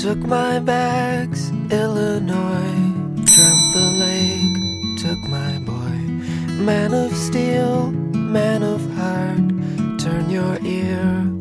Took my bags, Illinois. Dreamt the lake, took my boy. Man of steel, man of heart, turn your ear